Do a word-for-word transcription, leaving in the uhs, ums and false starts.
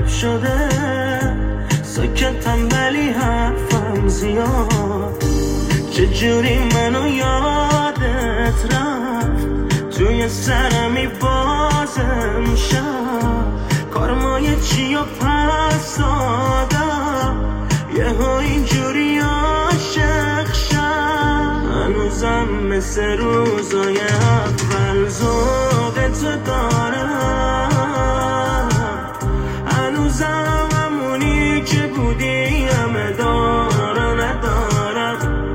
غالب شده، ساکتم ولی حرفم زیاد. چجوری منو یادت رفت، توی سرمی بازم شب کارمای چی و پس دادم، یه ها اینجوری عاشق شد. هنوزم مثل روزای اول زود